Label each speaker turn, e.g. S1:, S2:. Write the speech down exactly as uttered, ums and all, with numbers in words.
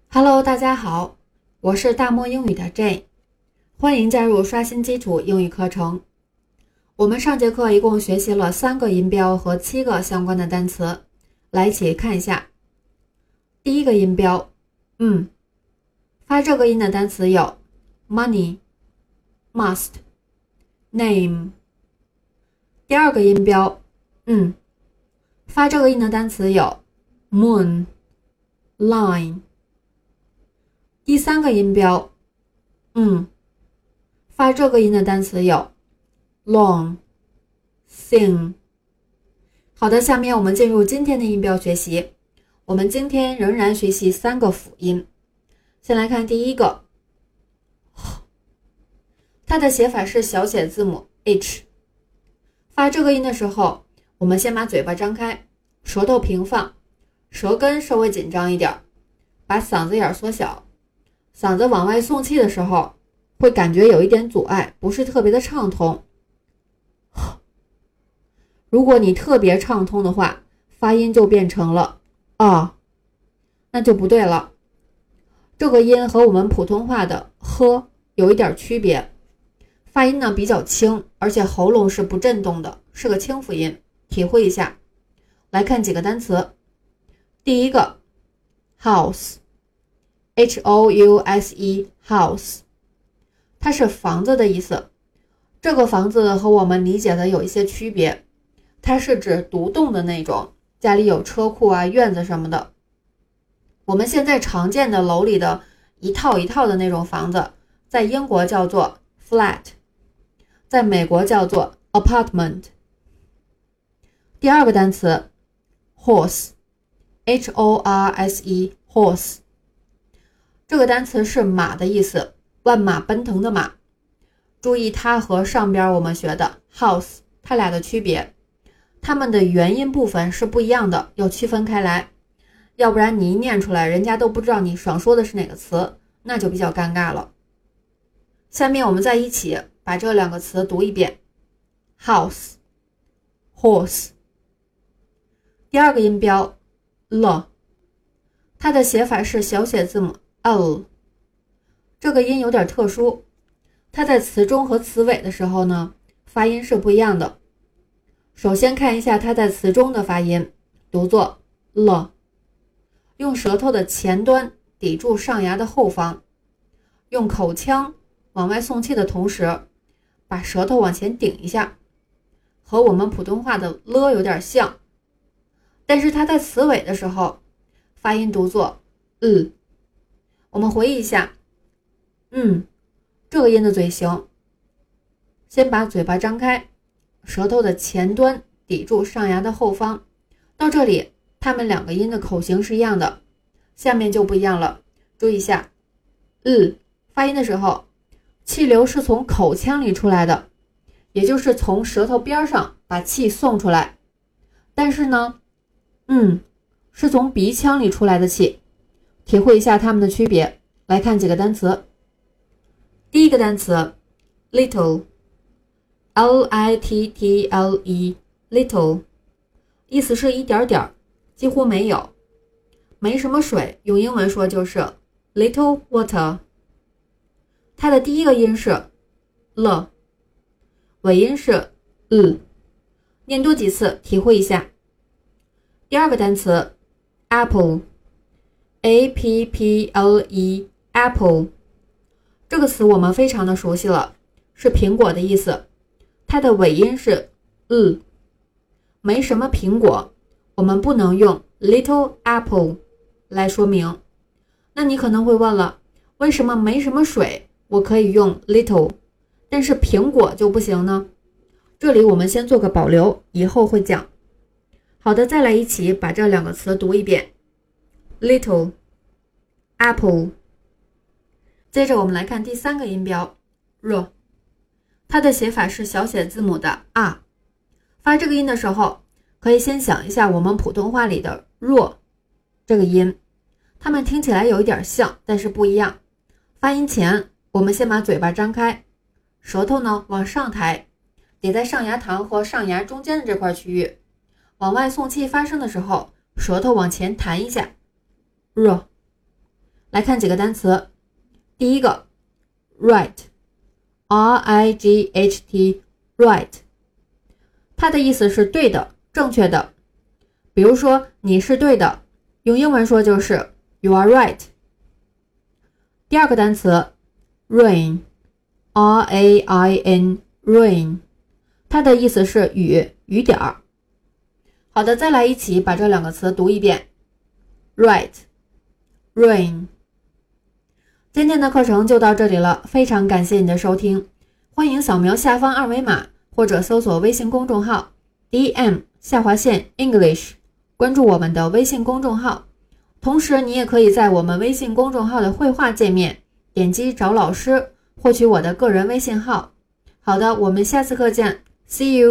S1: Hello， 大家好，我是大漠英语的 Jane， 欢迎加入刷新基础英语课程。我们上节课一共学习了三个音标和七个相关的单词，来一起看一下。第一个音标，嗯，发这个音的单词有 money、must、name。第二个音标，嗯，发这个音的单词有 moon、line。第三个音标，嗯，发这个音的单词有 long、sing。好的，下面我们进入今天的音标学习。我们今天仍然学习三个辅音。先来看第一个，它的写法是小写字母 H。发这个音的时候，我们先把嘴巴张开，舌头平放，舌根稍微紧张一点，把嗓子眼缩小。嗓子往外送气的时候，会感觉有一点阻碍，不是特别的畅通。如果你特别畅通的话，发音就变成了啊，那就不对了。这个音和我们普通话的呵有一点区别，发音呢比较轻，而且喉咙是不震动的，是个清辅音，体会一下。来看几个单词。第一个 house，H O U S E house， 它是房子的意思。这个房子和我们理解的有一些区别，它是指独栋的那种，家里有车库啊、院子什么的。我们现在常见的楼里的一套一套的那种房子，在英国叫做 flat， 在美国叫做 apartment。 第二个单词 horse， H O R S E horse，这个单词是马的意思，万马奔腾的马。注意它和上边我们学的 house 它俩的区别，它们的元音部分是不一样的，要区分开来，要不然你一念出来人家都不知道你想说的是哪个词，那就比较尴尬了。下面我们再一起把这两个词读一遍， house horse。 第二个音标 l， 它的写法是小写字母L， 这个音有点特殊，它在词中和词尾的时候呢，发音是不一样的。首先看一下它在词中的发音，读作 l， 用舌头的前端抵住上牙的后方，用口腔往外送气的同时，把舌头往前顶一下，和我们普通话的了有点像，但是它在词尾的时候，发音读作 l。我们回忆一下，嗯，这个音的嘴型，先把嘴巴张开，舌头的前端抵住上牙的后方，到这里它们两个音的口型是一样的，下面就不一样了。注意一下，嗯，发音的时候，气流是从口腔里出来的，也就是从舌头边上把气送出来，但是呢，嗯，是从鼻腔里出来的气。体会一下它们的区别，来看几个单词。第一个单词 little， L I T T L E little， 意思是一点点，几乎没有，没什么水，用英文说就是 little water。 它的第一个音是 了， 尾音是 l， 念多几次体会一下。第二个单词 apple， A P P L E apple， 这个词我们非常的熟悉了，是苹果的意思，它的尾音是 l， 没什么苹果，我们不能用 little apple 来说明。那你可能会问了，为什么没什么水我可以用 little， 但是苹果就不行呢？这里我们先做个保留，以后会讲。好的，再来一起把这两个词读一遍， little apple。 接着我们来看第三个音标 r， 它的写法是小写字母的 r。 发这个音的时候，可以先想一下我们普通话里的若这个音，它们听起来有一点像，但是不一样。发音前我们先把嘴巴张开，舌头呢往上抬，抵在上牙膛和上牙中间的这块区域，往外送气发声的时候，舌头往前弹一下 r。 来看几个单词。第一个 right R I G H T right， 它的意思是对的，正确的。比如说你是对的，用英文说就是 You are right。 第二个单词 rain R A I N rain， 它的意思是雨，雨点儿。好的，再来一起把这两个词读一遍 right rain。 今天的课程就到这里了，非常感谢你的收听，欢迎扫描下方二维码或者搜索微信公众号 D M 下划线 English， 关注我们的微信公众号。同时你也可以在我们微信公众号的绘画界面点击找老师，获取我的个人微信号。好的，我们下次课见 See you。